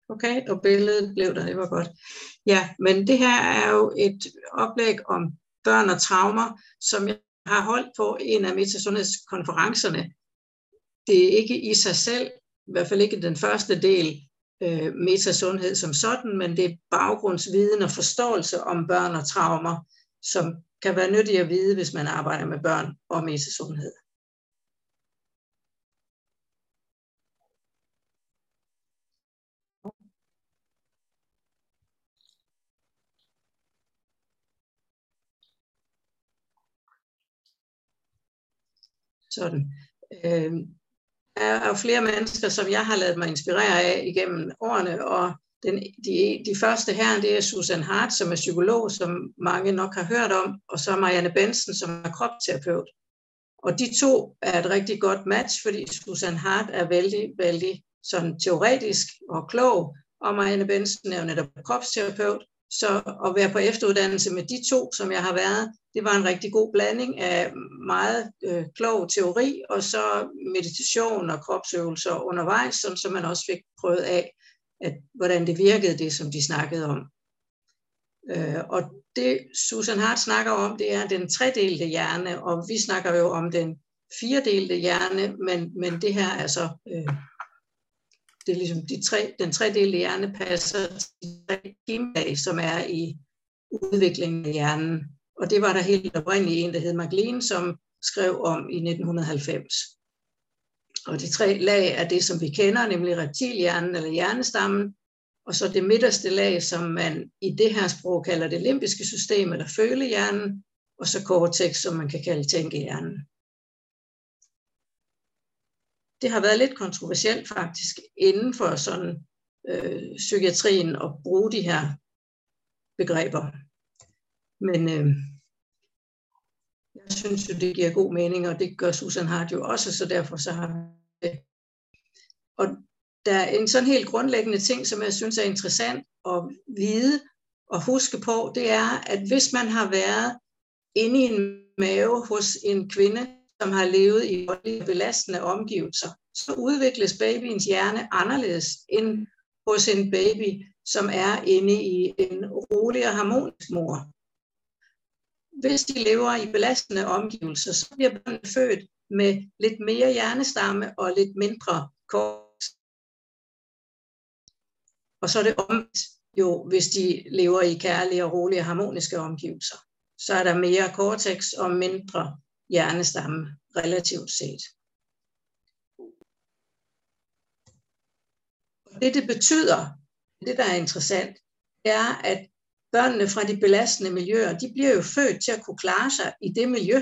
Okay, og billedet blev der, det var godt. Ja, men det her er jo et oplæg om børn og traumer, som jeg har holdt på en af metasundhedskonferencerne. Det er ikke i sig selv, i hvert fald ikke den første del, metasundhed som sådan, men det er baggrundsviden og forståelse om børn og traumer, som kan være nyttigt at vide, hvis man arbejder med børn og metasundhed. Sådan. Der er jo flere mennesker, som jeg har ladet mig inspirere af igennem årene, og de første her, det er Susan Hart, som er psykolog, som mange nok har hørt om, og så Marianne Bentzen, som er kropsterapeut. Og de to er et rigtig godt match, fordi Susan Hart er vældig sådan teoretisk og klog, og Marianne Bentzen er jo netop kropsterapeut. Så at være på efteruddannelse med de to, som jeg har været, det var en rigtig god blanding af meget klog teori, og så meditation og kropsøvelser undervejs, så man også fik prøvet af, hvordan det virkede, det som de snakkede om. Og det Susan Hart snakker om, det er den tredelte hjerne, og vi snakker jo om den firedelte hjerne, men det her er så, det er ligesom den tredelte hjerne passer til de tre kimlag, som er i udviklingen af hjernen. Og det var der helt oprindeligt en, der hed Magdalene, som skrev om i 1990. Og de tre lag er det, som vi kender, nemlig reptilhjernen eller hjernestammen, og så det midterste lag, som man i det her sprog kalder det limbiske system eller følehjernen, og så cortex, som man kan kalde tænkehjernen. Det har været lidt kontroversielt faktisk inden for sådan psykiatrien at bruge de her begreber. Men jeg synes jo, det giver god mening, og det gør Susan Hart jo også, så derfor så har det. Og der er en sådan helt grundlæggende ting, som jeg synes er interessant at vide og huske på, det er, at hvis man har været inde i en mave hos en kvinde, som har levet i belastende omgivelser, så udvikles babyens hjerne anderledes end hos en baby, som er inde i en rolig og harmonisk mor. Hvis de lever i belastende omgivelser, så bliver børnene født med lidt mere hjernestamme og lidt mindre cortex. Og så er det omvendt jo, hvis de lever i kærlige og rolige og harmoniske omgivelser. Så er der mere cortex og mindre hjernestamme relativt set. Det betyder, det der er interessant, er, at børnene fra de belastende miljøer, de bliver jo født til at kunne klare sig i det miljø.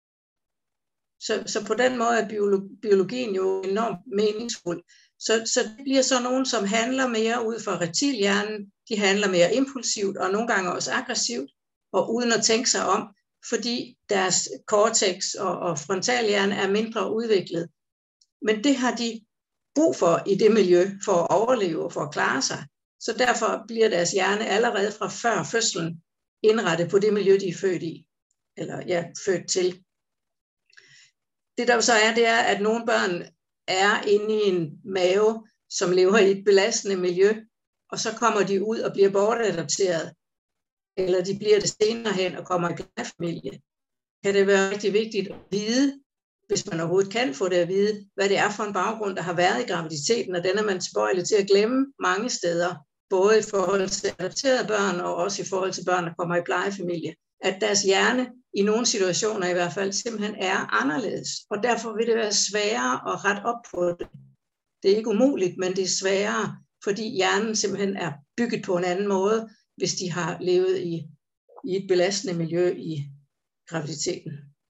Så på den måde er biologien jo enormt meningsfuld. Så det bliver så nogen, som handler mere ud fra reptilhjernen, de handler mere impulsivt og nogle gange også aggressivt, og uden at tænke sig om, fordi deres cortex og frontalhjerne er mindre udviklet. Men det har de brug for i det miljø, for at overleve og for at klare sig. Så derfor bliver deres hjerne allerede fra før fødslen indrettet på det miljø, de er født i, eller ja, født til. Det der så er, det er, at nogle børn er inde i en mave, som lever i et belastende miljø, og så kommer de ud og bliver bortadopteret, eller de bliver det senere hen og kommer i plejefamilie. Kan det være rigtig vigtigt at vide, hvis man overhovedet kan få det at vide, hvad det er for en baggrund, der har været i graviditeten, og den er man tilbøjelig til at glemme mange steder, både i forhold til adopterede børn, og også i forhold til børn, der kommer i plejefamilie, at deres hjerne i nogle situationer i hvert fald simpelthen er anderledes, og derfor vil det være sværere at rette op på det. Det er ikke umuligt, men det er sværere, fordi hjernen simpelthen er bygget på en anden måde, hvis de har levet i et belastende miljø i graviditeten.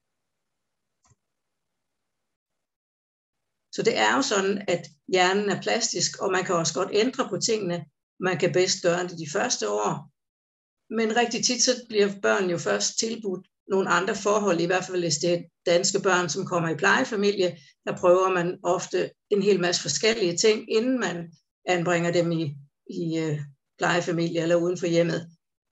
Så det er jo sådan, at hjernen er plastisk, og man kan også godt ændre på tingene. Man kan bedst gøre det de første år. Men rigtig tit så bliver børn jo først tilbudt nogle andre forhold, i hvert fald hvis det er danske børn, som kommer i plejefamilie. Der prøver man ofte en hel masse forskellige ting, inden man anbringer dem i plejefamilie eller uden for hjemmet.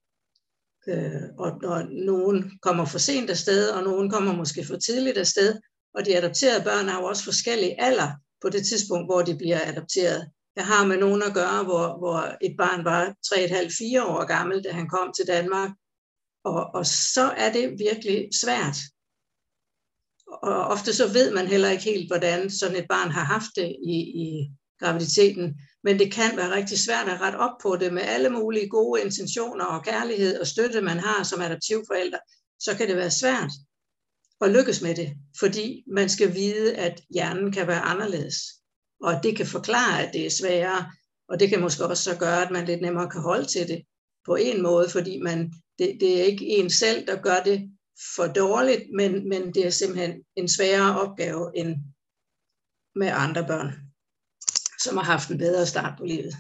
Og nogen kommer for sent afsted, og nogen kommer måske for tidligt afsted. Og de adopterede børn har jo også forskellige alder på det tidspunkt, hvor de bliver adopteret. Jeg har med nogen at gøre, hvor et barn var 3,5-4 år gammel, da han kom til Danmark. Og så er det virkelig svært. Og ofte så ved man heller ikke helt, hvordan sådan et barn har haft det i graviditeten. Men det kan være rigtig svært at rette op på det med alle mulige gode intentioner og kærlighed og støtte, man har som adoptivforældre. Så kan det være svært at lykkes med det, fordi man skal vide, at hjernen kan være anderledes. Og det kan forklare, at det er sværere. Og det kan måske også så gøre, at man lidt nemmere kan holde til det på en måde, fordi det er ikke en selv, der gør det for dårligt, men det er simpelthen en sværere opgave end med andre børn, som har haft en bedre start på livet.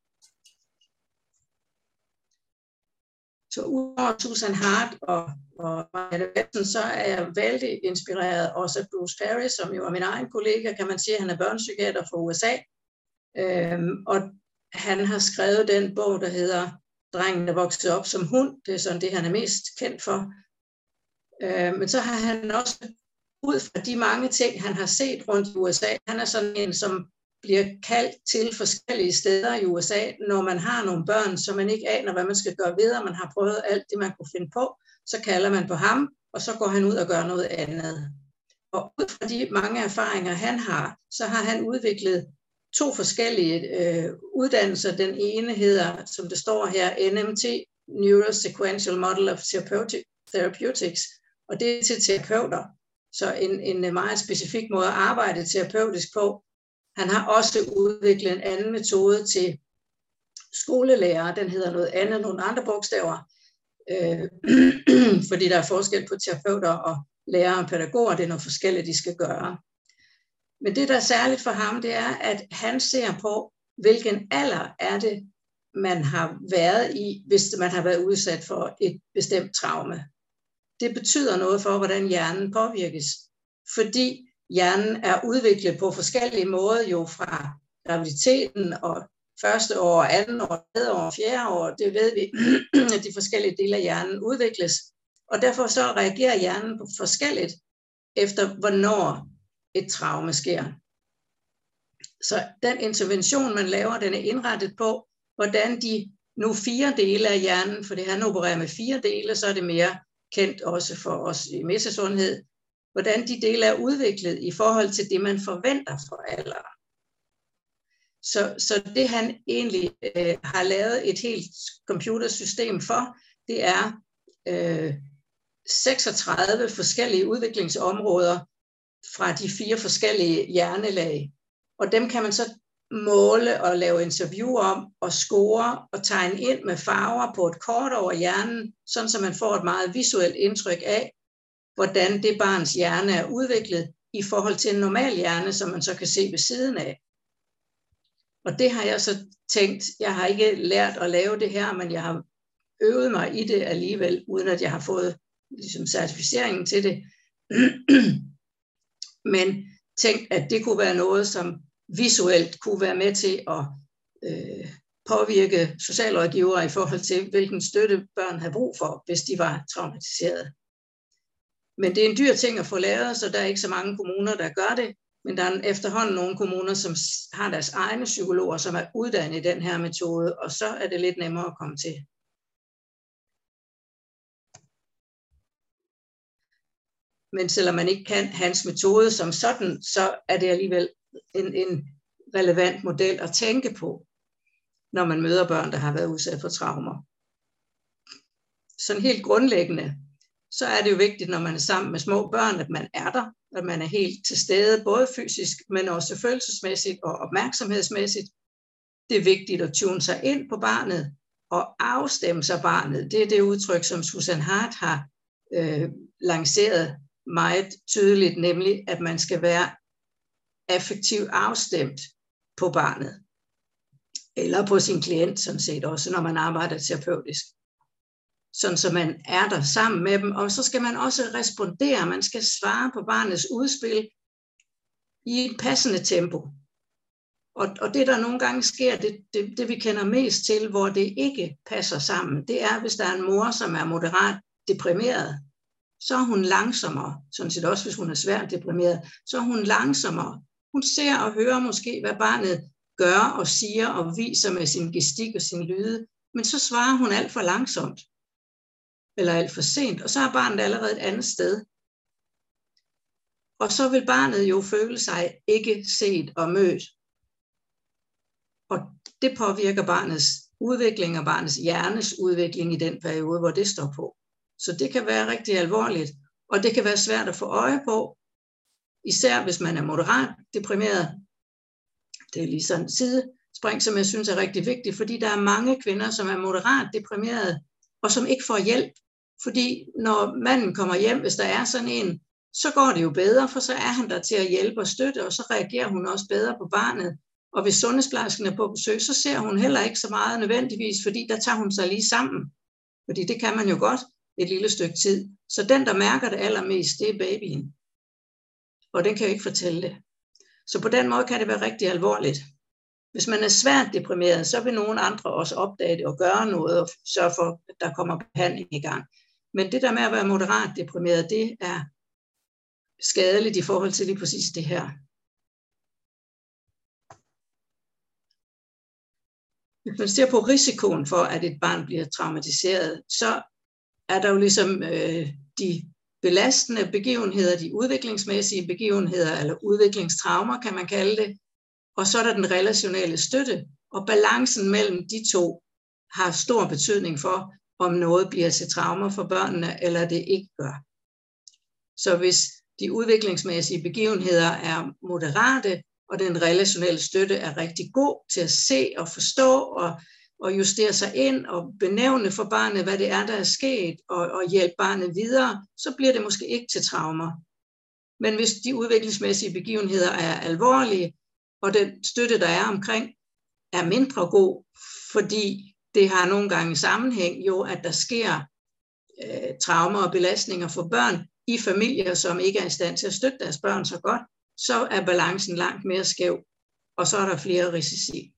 Så udover Susan Hart og Marianne Websen, så er jeg vældig inspireret også af Bruce Perry, som jo er min egen kollega, kan man sige. Han er børnepsykiater fra USA, og han har skrevet den bog, der hedder Drengen, der voksede op som hund. Det er sådan det, han er mest kendt for. Men så har han også, ud fra de mange ting, han har set rundt i USA, han er sådan en, som bliver kaldt til forskellige steder i USA, når man har nogle børn, som man ikke aner, hvad man skal gøre videre. Man har prøvet alt det, man kunne finde på. Så kalder man på ham, og så går han ud og gør noget andet. Og ud fra de mange erfaringer, han har, så har han udviklet 2 forskellige uddannelser. Den ene hedder, som det står her, NMT, Neurosequential Model of Therapeutics, og det er til terapeuter. Så en meget specifik måde at arbejde terapeutisk på. Han har også udviklet en anden metode til skolelærere. Den hedder noget andet, nogle andre bogstaver, fordi der er forskel på terapeuter og lærere og pædagoger. Det er noget forskelligt, de skal gøre. Men det, der er særligt for ham, det er, at han ser på, hvilken alder er det, man har været i, hvis man har været udsat for et bestemt traume. Det betyder noget for, hvordan hjernen påvirkes, fordi hjernen er udviklet på forskellige måder, jo fra graviditeten og første år, andet år, tredje år, fjerde år. Det ved vi, at de forskellige dele af hjernen udvikles. Og derfor så reagerer hjernen forskelligt efter, hvornår et traume sker. Så den intervention, man laver, den er indrettet på, hvordan de nu 4 dele af hjernen, for det han opererer med 4 dele, så er det mere kendt også for os i mesesundhed, hvordan de dele er udviklet i forhold til det, man forventer for alderen. Så det han egentlig har lavet et helt computersystem for, det er 36 forskellige udviklingsområder fra de 4 forskellige hjernelag. Og dem kan man så måle og lave interview om og score og tegne ind med farver på et kort over hjernen, sådan så man får et meget visuelt indtryk af, hvordan det barns hjerne er udviklet i forhold til en normal hjerne, som man så kan se ved siden af. Og det har jeg så tænkt, jeg har ikke lært at lave det her, men jeg har øvet mig i det alligevel, uden at jeg har fået ligesom certificeringen til det. Men tænkt, at det kunne være noget, som visuelt kunne være med til at påvirke socialrådgivere i forhold til, hvilken støtte børn havde brug for, hvis de var traumatiseret. Men det er en dyr ting at få lavet, så der er ikke så mange kommuner, der gør det. Men der er efterhånden nogle kommuner, som har deres egne psykologer, som er uddannet i den her metode, og så er det lidt nemmere at komme til. Men selvom man ikke kan hans metode som sådan, så er det alligevel en relevant model at tænke på, når man møder børn, der har været udsat for traumer. Sådan helt grundlæggende, så er det jo vigtigt, når man er sammen med små børn, at man er der, at man er helt til stede, både fysisk, men også følelsesmæssigt og opmærksomhedsmæssigt. Det er vigtigt at tune sig ind på barnet og afstemme sig barnet. Det er det udtryk, som Susan Hart har lanceret meget tydeligt, nemlig at man skal være affektivt afstemt på barnet, eller på sin klient, sådan set også, når man arbejder terapeutisk. Sådan så man er der sammen med dem, og så skal man også respondere, man skal svare på barnets udspil i et passende tempo. Og det, der nogle gange sker, det vi kender mest til, hvor det ikke passer sammen, det er, hvis der er en mor, som er moderat deprimeret, så er hun langsommere, sådan set også, hvis hun er svært deprimeret, så er hun langsommere. Hun ser og hører måske, hvad barnet gør og siger og viser med sin gestik og sin lyde, men så svarer hun alt for langsomt, eller alt for sent, og så er barnet allerede et andet sted. Og så vil barnet jo føle sig ikke set og mødt. Og det påvirker barnets udvikling og barnets hjernes udvikling i den periode, hvor det står på. Så det kan være rigtig alvorligt, og det kan være svært at få øje på, især hvis man er moderat deprimeret. Det er lige sådan en sidespring, som jeg synes er rigtig vigtigt, fordi der er mange kvinder, som er moderat deprimerede, og som ikke får hjælp. Fordi når manden kommer hjem, hvis der er sådan en, så går det jo bedre, for så er han der til at hjælpe og støtte, og så reagerer hun også bedre på barnet. Og hvis sundhedsplejersken er på besøg, så ser hun heller ikke så meget nødvendigvis, fordi der tager hun sig lige sammen. Fordi det kan man jo godt et lille stykke tid. Så den, der mærker det allermest, det er babyen. Og den kan jo ikke fortælle det. Så på den måde kan det være rigtig alvorligt. Hvis man er svært deprimeret, så vil nogle andre også opdage det og gøre noget og sørge for, at der kommer behandling i gang. Men det der med at være moderat deprimeret, det er skadeligt i forhold til lige præcis det her. Hvis man ser på risikoen for, at et barn bliver traumatiseret, så er der jo ligesom de belastende begivenheder, de udviklingsmæssige begivenheder, eller udviklingstraumer, kan man kalde det. Og så er der den relationelle støtte, og balancen mellem de to har stor betydning for, om noget bliver til traumer for børnene, eller det ikke gør. Så hvis de udviklingsmæssige begivenheder er moderate, og den relationelle støtte er rigtig god til at se og forstå og justere sig ind og benævne for barnet, hvad det er, der er sket, og hjælpe barnet videre, så bliver det måske ikke til traumer. Men hvis de udviklingsmæssige begivenheder er alvorlige, og den støtte, der er omkring, er mindre god, fordi det har nogle gange sammenhæng jo, at der sker traumer og belastninger for børn i familier, som ikke er i stand til at støtte deres børn så godt, så er balancen langt mere skæv, og så er der flere risici.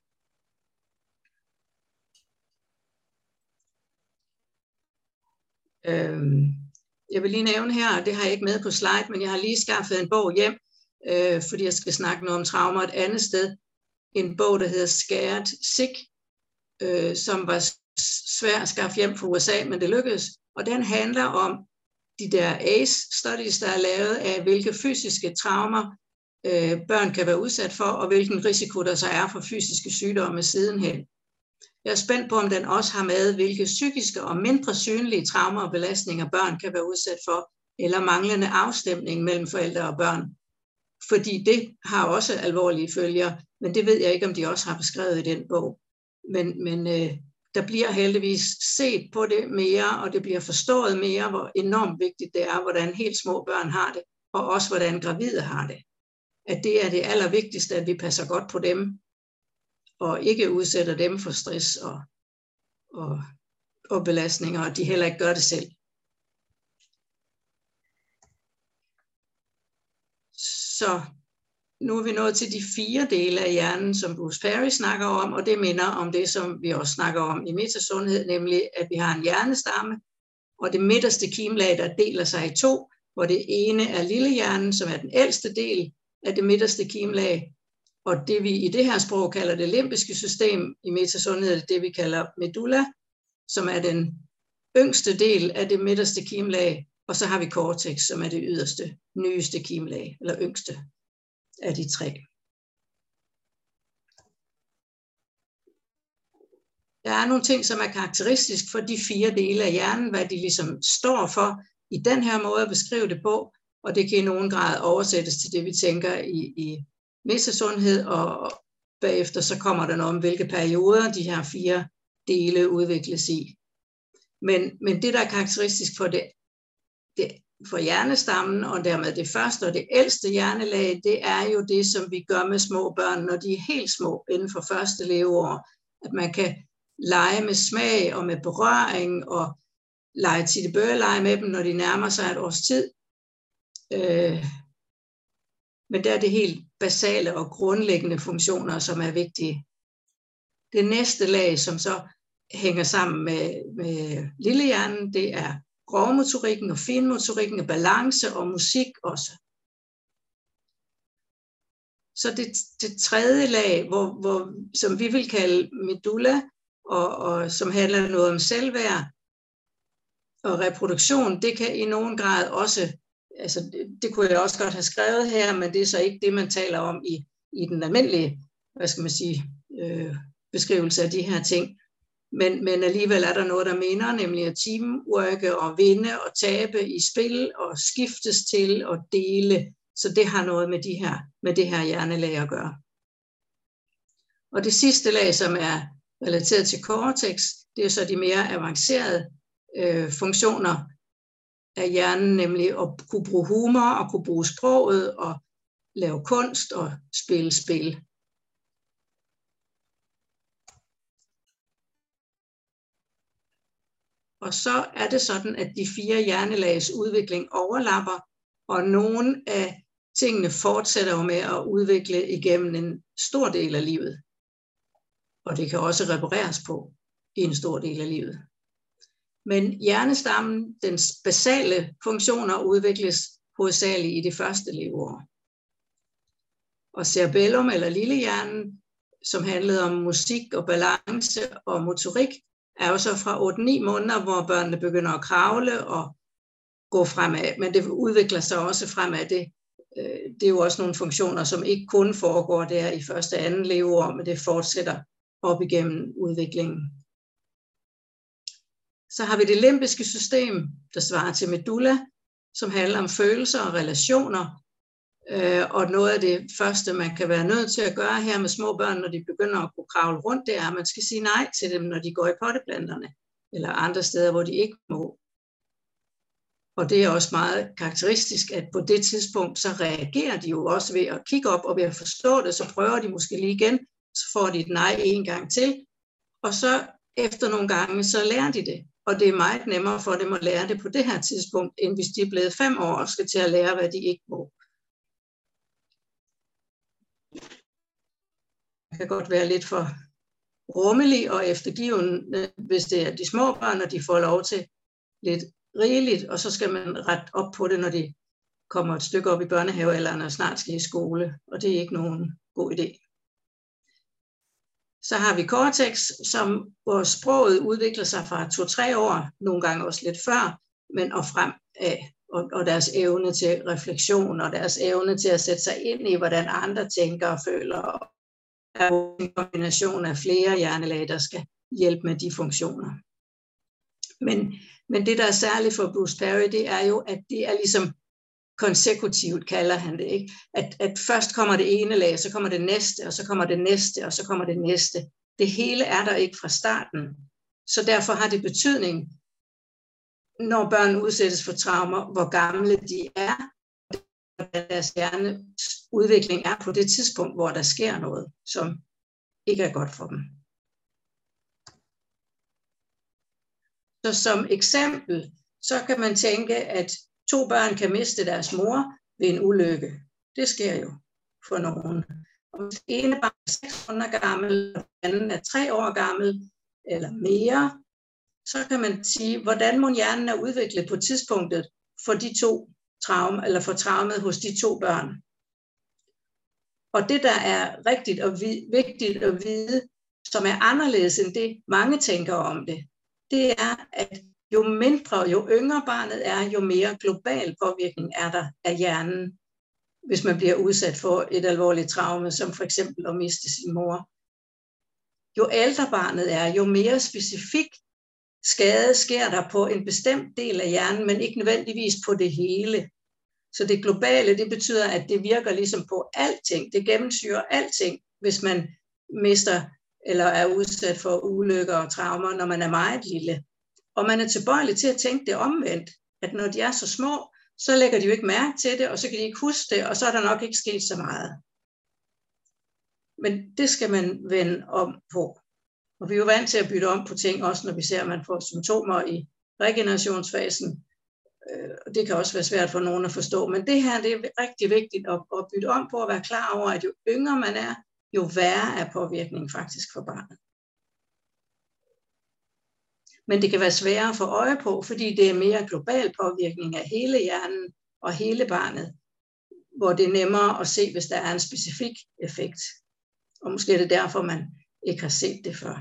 Jeg vil lige nævne her, og det har jeg ikke med på slide, men jeg har lige skaffet en bog hjem, fordi jeg skal snakke noget om traumer et andet sted. En bog, der hedder Scared Sick, som var svær at skaffe hjem fra USA, men det lykkedes. Og den handler om de der ACE-studies, der er lavet af, hvilke fysiske traumer børn kan være udsat for, og hvilken risiko der så er for fysiske sygdomme sidenhen. Jeg er spændt på, om den også har med, hvilke psykiske og mindre synlige traumer og belastninger børn kan være udsat for, eller manglende afstemning mellem forældre og børn. Fordi det har også alvorlige følger, men det ved jeg ikke, om de også har beskrevet i den bog. Men der bliver heldigvis set på det mere, og det bliver forstået mere, hvor enormt vigtigt det er, hvordan helt små børn har det, og også hvordan gravide har det. At det er det allervigtigste, at vi passer godt på dem, og ikke udsætter dem for stress og belastninger, og de heller ikke gør det selv. Så nu er vi nået til de 4 dele af hjernen, som Bruce Perry snakker om, og det minder om det, som vi også snakker om i metasundhed, nemlig at vi har en hjernestamme, og det midterste kimlag, der deler sig i 2, hvor det ene er lillehjernen, som er den ældste del af det midterste kimlag, og det vi i det her sprog kalder det limbiske system, i metasundhed det vi kalder medulla, som er den yngste del af det midterste kimlag, og så har vi cortex, som er det yderste, nyeste kimlag, eller yngste af de 3. Der er nogle ting, som er karakteristisk for de 4 dele af hjernen, hvad de ligesom står for i den her måde at beskrive det på, og det kan i nogen grad oversættes til det, vi tænker i metasundhed, og bagefter så kommer der noget om, hvilke perioder de her 4 dele udvikles i. Men det, der er karakteristisk for for hjernestammen, og dermed det første og det ældste hjernelag, det er jo det, som vi gør med små børn, når de er helt små inden for første leveår. At man kan lege med smag og med berøring, og lege tittebøgeleje med dem, når de nærmer sig et års tid. Men der er det helt basale og grundlæggende funktioner, som er vigtige. Det næste lag, som så hænger sammen med lillehjernen, det er grovmotorikken og finmotorikken og balance og musik også. Så det tredje lag, som vi vil kalde medulla, og som handler noget om selvværd og reproduktion, det kan i nogen grad også, altså det kunne jeg også godt have skrevet her, men det er så ikke det, man taler om i den almindelige, hvad skal man sige, beskrivelse af de her ting. Men alligevel er der noget, der minder, nemlig at teamworke og vinde og tabe i spil og skiftes til og dele. Så det har noget med det her hjernelag at gøre. Og det sidste lag, som er relateret til cortex, det er så de mere avancerede funktioner af hjernen, nemlig at kunne bruge humor og kunne bruge sproget og lave kunst og spille spil. Og så er det sådan, at de 4 hjernelags udvikling overlapper, og nogle af tingene fortsætter jo med at udvikle igennem en stor del af livet. Og det kan også repareres på i en stor del af livet. Men hjernestammen, dens basale funktioner, udvikles hovedsageligt i de første leveår. Og cerebellum, eller lillehjernen, som handlede om musik og balance og motorik, er jo så fra 8-9 måneder, hvor børnene begynder at kravle og gå fremad. Men det udvikler sig også fremad. Det er jo også nogle funktioner, som ikke kun foregår der i første og anden leveår, men det fortsætter op igennem udviklingen. Så har vi det limbiske system, der svarer til medulla, som handler om følelser og relationer. Og noget af det første, man kan være nødt til at gøre her med små børn, når de begynder at kunne kravle rundt, det er, at man skal sige nej til dem, når de går i potteplanterne, eller andre steder, hvor de ikke må. Og det er også meget karakteristisk, at på det tidspunkt, så reagerer de jo også ved at kigge op, og ved at forstå det, så prøver de måske lige igen, så får de et nej en gang til, og så efter nogle gange, så lærer de det. Og det er meget nemmere for dem at lære det på det her tidspunkt, end hvis de er blevet 5 år og skal til at lære, hvad de ikke må. Det kan godt være lidt for rummelig og eftergivende, hvis det er de små børn, og de får lov til lidt rigeligt, og så skal man rette op på det, når de kommer et stykke op i børnehavealderen og snart skal i skole, og det er ikke nogen god idé. Så har vi cortex, hvor sproget udvikler sig fra 2-3 år, nogle gange også lidt før, men og frem af, og deres evne til refleksion, og deres evne til at sætte sig ind i, hvordan andre tænker og føler, og er en kombination af flere hjernelag, der skal hjælpe med de funktioner. Men det, der er særligt for Bruce Perry, det er jo, at det er ligesom konsekutivt, kalder han det, ikke? At først kommer det ene lag, så kommer det næste, og så kommer det næste, og så kommer det næste. Det hele er der ikke fra starten. Så derfor har det betydning, når børn udsættes for traumer, hvor gamle de er, og deres hjerneudvikling er på det tidspunkt, hvor der sker noget, som ikke er godt for dem. Så som eksempel, så kan man tænke, at 2 børn kan miste deres mor ved en ulykke. Det sker jo for nogen. Og hvis det ene barn er 6 måneder gammel, og den anden er 3 år gammel, eller mere, så kan man sige, hvordan må hjernen er udviklet på tidspunktet for de 2 eller for traumet hos de 2 børn. Og det, der er rigtigt og vigtigt at vide, som er anderledes end det, mange tænker om det, det er, at jo mindre, jo yngre barnet er, jo mere global påvirkning er der af hjernen, hvis man bliver udsat for et alvorligt traume, som for eksempel at miste sin mor. Jo ældre barnet er, jo mere specifik skade sker der på en bestemt del af hjernen, men ikke nødvendigvis på det hele. Så det globale, det betyder, at det virker ligesom på alting. Det gennemsyrer alting, hvis man mister eller er udsat for ulykker og traumer, når man er meget lille. Og man er tilbøjelig til at tænke det omvendt, at når de er så små, så lægger de jo ikke mærke til det, og så kan de ikke huske det, og så er der nok ikke sket så meget. Men det skal man vende om på. Og vi er jo vant til at bytte om på ting, også når vi ser, at man får symptomer i regenerationsfasen. Det kan også være svært for nogen at forstå, men det her det er rigtig vigtigt at bytte om på, at være klar over, at jo yngre man er, jo værre er påvirkningen faktisk for barnet. Men det kan være sværere at få øje på, fordi det er mere global påvirkning af hele hjernen og hele barnet. hvor det er nemmere at se, hvis der er en specifik effekt. Og måske er det derfor, man ikke har set det før.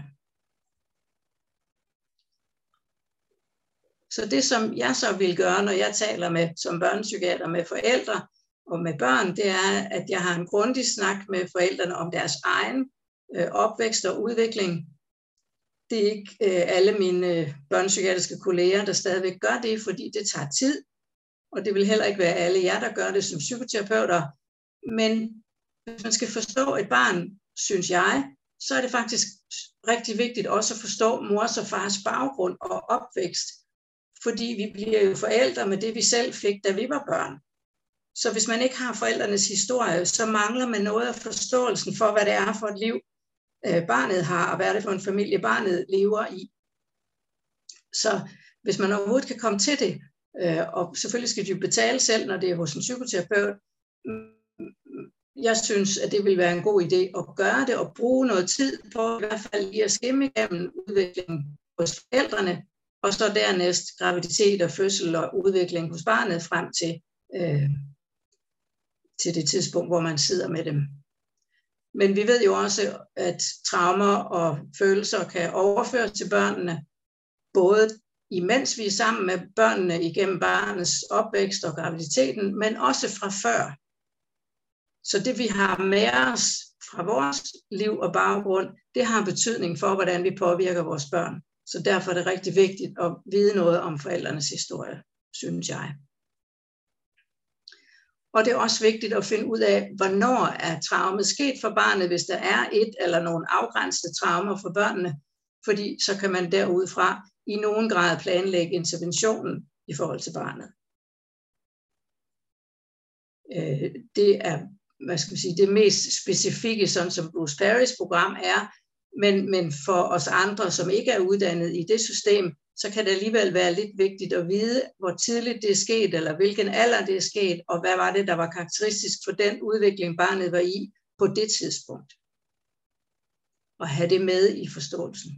Så det, som jeg så vil gøre, når jeg taler med, som børnepsykiater med forældre og med børn, det er, at jeg har en grundig snak med forældrene om deres egen opvækst og udvikling. Det er ikke alle mine børnepsykiatriske kolleger, der stadigvæk gør det, fordi det tager tid. Og det vil heller ikke være alle jer, der gør det som psykoterapeuter. Men hvis man skal forstå et barn, synes jeg, så er det faktisk rigtig vigtigt også at forstå mors og fars baggrund og opvækst. Fordi vi bliver jo forældre med det, vi selv fik, da vi var børn. Så hvis man ikke har forældrenes historie, så mangler man noget af forståelsen for, hvad det er for et liv, barnet har, og hvad det er for en familie, barnet lever i. Så hvis man overhovedet kan komme til det, og selvfølgelig skal de jo betale selv, når det er hos en psykoterapeut, jeg synes, at det vil være en god idé at gøre det, og bruge noget tid på, i hvert fald lige at skimme igennem udviklingen hos forældrene, og så dernæst graviditet og fødsel og udvikling hos barnet frem til det tidspunkt, hvor man sidder med dem. Men vi ved jo også, at traumer og følelser kan overføres til børnene, både imens vi er sammen med børnene igennem barnets opvækst og graviditeten, men også fra før. Så det vi har med os fra vores liv og baggrund, det har betydning for, hvordan vi påvirker vores børn. Så derfor er det rigtig vigtigt at vide noget om forældrenes historie, synes jeg. Og det er også vigtigt at finde ud af, hvornår er traumet sket for barnet, hvis der er et eller nogle afgrænsede traumer for børnene, fordi så kan man derudfra i nogen grad planlægge interventionen i forhold til barnet. Det er, det mest specifikke, sådan som Bruce Perrys program er, men for os andre, som ikke er uddannet i det system, så kan det alligevel være lidt vigtigt at vide, hvor tidligt det er sket, eller hvilken alder det er sket, og hvad var det, der var karakteristisk for den udvikling, barnet var i på det tidspunkt. Og have det med i forståelsen.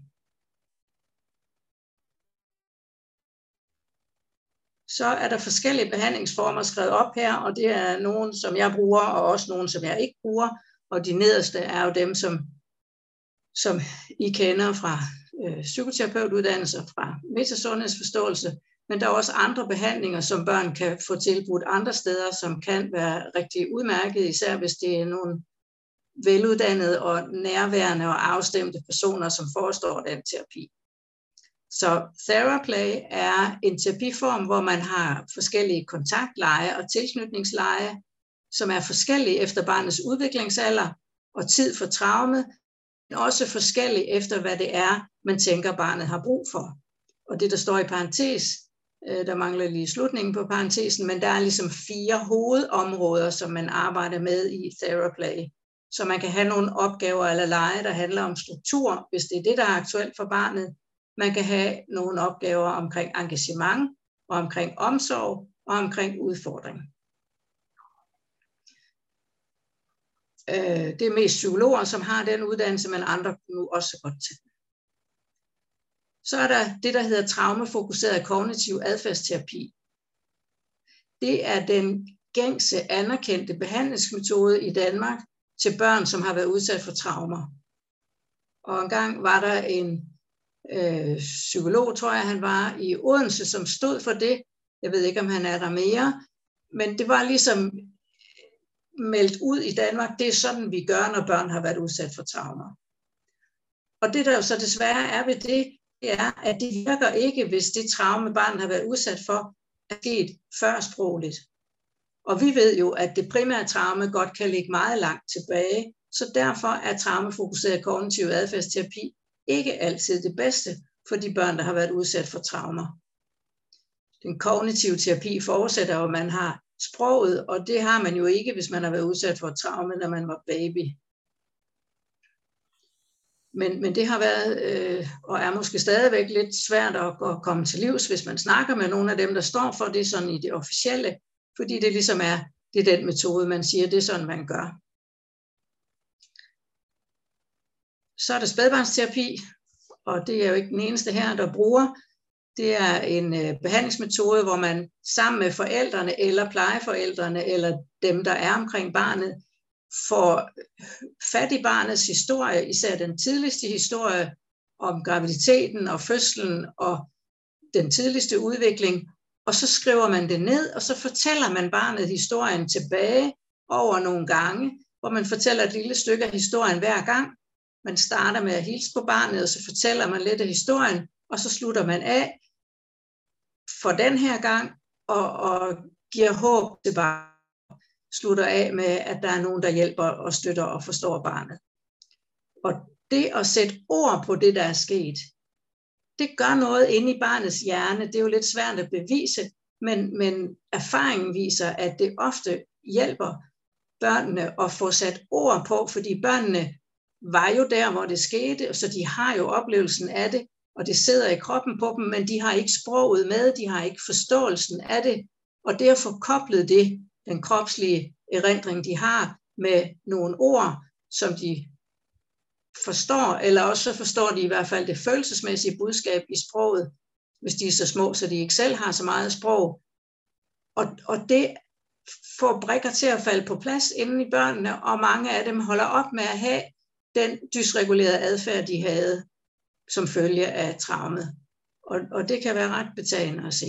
Så er der forskellige behandlingsformer skrevet op her, og det er nogle, som jeg bruger, og også nogle, som jeg ikke bruger. Og de nederste er jo dem, som I kender fra psykoterapeutuddannelser, fra metasundhedsforståelse, men der er også andre behandlinger, som børn kan få tilbudt andre steder, som kan være rigtig udmærket, især hvis det er nogle veluddannede og nærværende og afstemte personer, som forestår den terapi. Så TheraPlay er en terapiform, hvor man har forskellige kontaktleje og tilknytningsleje, som er forskellige efter barnets udviklingsalder og tid for traume, men også forskellige efter, hvad det er, man tænker, barnet har brug for. Og det, der står i parentes, der mangler lige slutningen på parentesen, men der er ligesom 4 hovedområder, som man arbejder med i TheraPlay. Så man kan have nogle opgaver eller lege, der handler om struktur, hvis det er det, der er aktuelt for barnet. Man kan have nogle opgaver omkring engagement, og omkring omsorg, og omkring udfordring. Det er mest psykologer, som har den uddannelse, men andre nu også godt til. Så er der det, der hedder traumefokuseret kognitiv adfærdsterapi. Det er den gængse anerkendte behandlingsmetode i Danmark til børn, som har været udsat for traumer. Og engang var der en psykolog, tror jeg han var, i Odense, som stod for det. Jeg ved ikke, om han er der mere, men det var ligesom meldt ud i Danmark, det er sådan, vi gør, når børn har været udsat for traumer. Og det, der jo så desværre er ved det, er, at det virker ikke, hvis det traume, barnet har været udsat for, er sket førsprogligt. Og vi ved jo, at det primære traume godt kan ligge meget langt tilbage, så derfor er traumefokuseret kognitiv adfærdsterapi ikke altid det bedste for de børn, der har været udsat for traumer. Den kognitive terapi forudsætter jo, at man har sproget, og det har man jo ikke, hvis man har været udsat for traume, når man var baby. Men det har været, og er måske stadigvæk lidt svært at komme til livs, hvis man snakker med nogle af dem, der står for det sådan i det officielle, fordi det ligesom det er den metode, man siger, det er sådan, man gør. Så er der spædbarnsterapi, og det er jo ikke den eneste her, der bruger. Det er en behandlingsmetode, hvor man sammen med forældrene eller plejeforældrene eller dem, der er omkring barnet, får fat i barnets historie, især den tidligste historie om graviditeten og fødslen og den tidligste udvikling, og så skriver man det ned, og så fortæller man barnet historien tilbage over nogle gange, hvor man fortæller et lille stykke af historien hver gang. Man starter med at hilse på barnet, og så fortæller man lidt af historien, og så slutter man af for den her gang, og giver håb til barnet. Slutter af med, at der er nogen, der hjælper og støtter og forstår barnet. Og det at sætte ord på det, der er sket, det gør noget inde i barnets hjerne. Det er jo lidt svært at bevise, men erfaringen viser, at det ofte hjælper børnene at få sat ord på, fordi børnene var jo der, hvor det skete, så de har jo oplevelsen af det, og det sidder i kroppen på dem, men de har ikke sproget med, de har ikke forståelsen af det, og det at få koblet det, den kropslige erindring, de har, med nogle ord, som de forstår, eller også så forstår de i hvert fald det følelsesmæssige budskab i sproget, hvis de er så små, så de ikke selv har så meget sprog. Og det får brikker til at falde på plads inde i børnene, og mange af dem holder op med at have den dysregulerede adfærd, de havde som følge af traumet. Og det kan være ret betagende at se.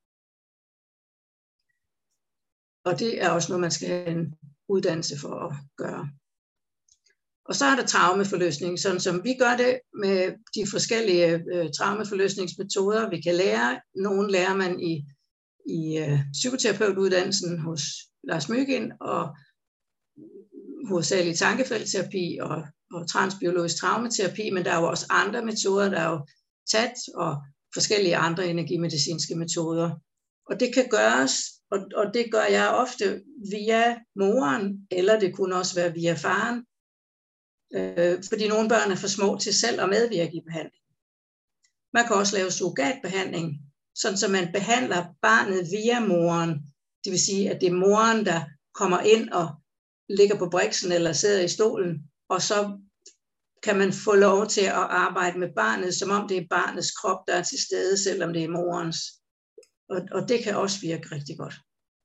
Og det er også noget, man skal have en uddannelse for at gøre. Og så er der traumeforløsning, sådan som vi gør det med de forskellige traumeforløsningsmetoder, vi kan lære. Nogle lærer man i psykoterapeutuddannelsen hos Lars Mygind, og hovedsageligt tankefeltterapi og transbiologisk traumaterapi, men der er jo også andre metoder, der er jo TAT og forskellige andre energimedicinske metoder. Og det kan gøres, og det gør jeg ofte via moren, eller det kunne også være via faren, fordi nogle børn er for små til selv at medvirke i behandling. Man kan også lave surrogatbehandling, sådan så man behandler barnet via moren. Det vil sige, at det er moren, der kommer ind og ligger på briksen eller sidder i stolen, og så kan man få lov til at arbejde med barnet, som om det er barnets krop, der er til stede, selvom det er morens. Og det kan også virke rigtig godt.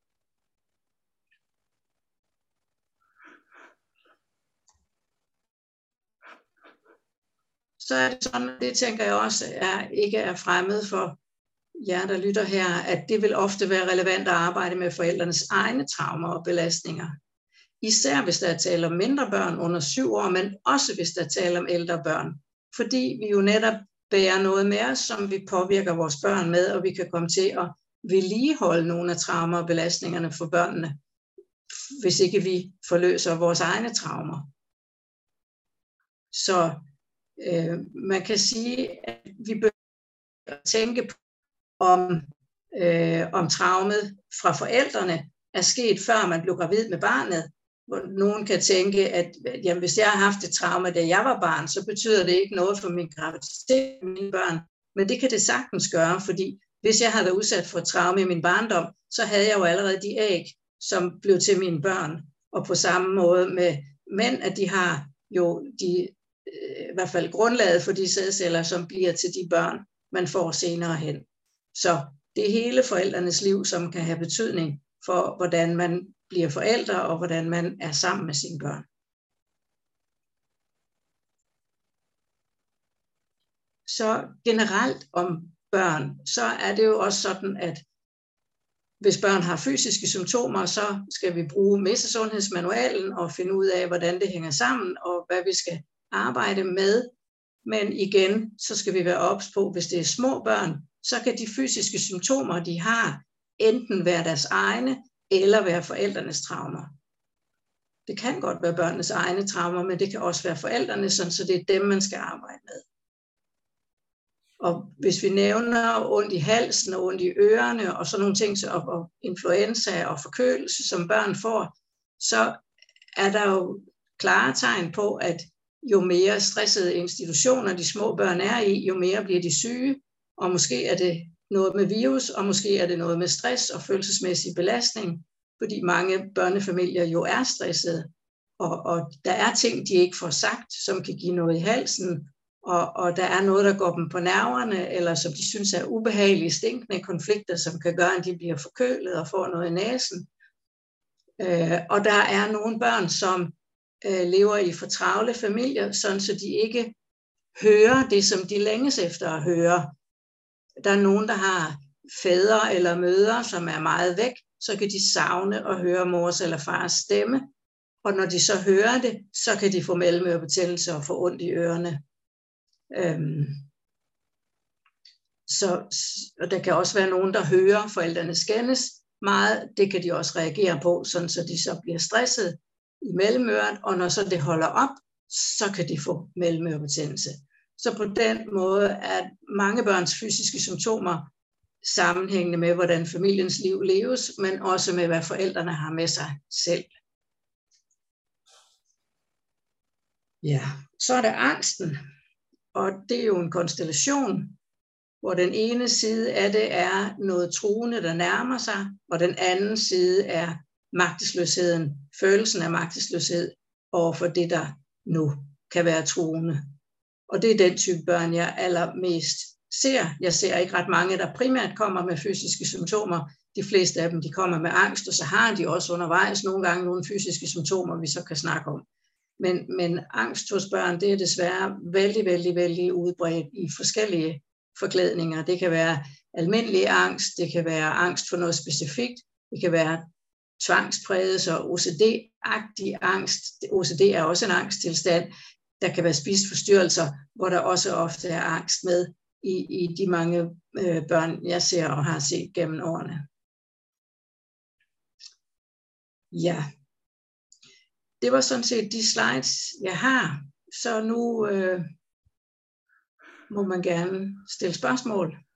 Så er det sådan, det tænker jeg også ikke er fremmed for jer, der lytter her, at det vil ofte være relevant at arbejde med forældrenes egne traumer og belastninger. Især hvis der er tale om mindre børn under 7 år, men også hvis der er tale om ældre børn. Fordi vi jo netop bærer noget med os, som vi påvirker vores børn med, og vi kan komme til at vedligeholde nogle af traumer og belastningerne for børnene, hvis ikke vi forløser vores egne traumer. Så man kan sige, at vi bør tænke på, om traumet fra forældrene er sket, før man blev gravid med barnet. Hvor nogen kan tænke, at jamen, hvis jeg har haft et traume, da jeg var barn, så betyder det ikke noget for min graviditet med mine børn. Men det kan det sagtens gøre, fordi hvis jeg havde været udsat for et traume i min barndom, så havde jeg jo allerede de æg, som blev til mine børn. Og på samme måde med mænd, at de har jo i hvert fald grundlaget for de sædceller, som bliver til de børn, man får senere hen. Så det er hele forældrenes liv, som kan have betydning for, hvordan man bliver forældre, og hvordan man er sammen med sine børn. Så generelt om børn, så er det jo også sådan, at hvis børn har fysiske symptomer, så skal vi bruge Mesesundhedsmanualen og finde ud af, hvordan det hænger sammen, og hvad vi skal arbejde med. Men igen, så skal vi være ops på, hvis det er små børn, så kan de fysiske symptomer, de har, enten være deres egne, eller være forældrenes traumer. Det kan godt være børnenes egne traumer, men det kan også være forældrene, så det er dem, man skal arbejde med. Og hvis vi nævner ondt i halsen og ondt i ørerne og sådan nogle ting, og influenza og forkølelse, som børn får, så er der jo klare tegn på, at jo mere stressede institutioner de små børn er i, jo mere bliver de syge, og måske er det noget med virus, og måske er det noget med stress og følelsesmæssig belastning, fordi mange børnefamilier jo er stressede, og der er ting, de ikke får sagt, som kan give noget i halsen, og der er noget, der går dem på nerverne, eller som de synes er ubehagelige, stinkende konflikter, som kan gøre, at de bliver forkølet og får noget i næsen. Og der er nogle børn, som lever i for travle familier, sådan så de ikke hører det, som de længes efter at høre. Der er nogen, der har fædre eller mødre, som er meget væk, så kan de savne at høre mors eller fars stemme. Og når de så hører det, så kan de få mellemørebetændelse og få ondt i ørerne. Og der kan også være nogen, der hører forældrene skændes meget. Det kan de også reagere på, sådan så de så bliver stresset i mellemøret, og når så det holder op, så kan de få mellemørebetændelse. Så på den måde er mange børns fysiske symptomer sammenhængende med, hvordan familiens liv leves, men også med, hvad forældrene har med sig selv. Ja, så er der angsten, og det er jo en konstellation, hvor den ene side af det er noget truende, der nærmer sig, og den anden side er magtesløsheden, følelsen af magtesløshed overfor det, der nu kan være truende. Og det er den type børn, jeg allermest ser. Jeg ser ikke ret mange, der primært kommer med fysiske symptomer. De fleste af dem, de kommer med angst, og så har de også undervejs nogle gange nogle fysiske symptomer, vi så kan snakke om. Men angst hos børn, det er desværre vældig udbredt i forskellige forklædninger. Det kan være almindelig angst, det kan være angst for noget specifikt, det kan være tvangspræget og OCD-agtig angst. OCD er også en angsttilstand. Der kan være spiseforstyrrelser, hvor der også ofte er angst med i de mange børn, jeg ser og har set gennem årene. Ja, det var sådan set de slides, jeg har. Så nu må man gerne stille spørgsmål.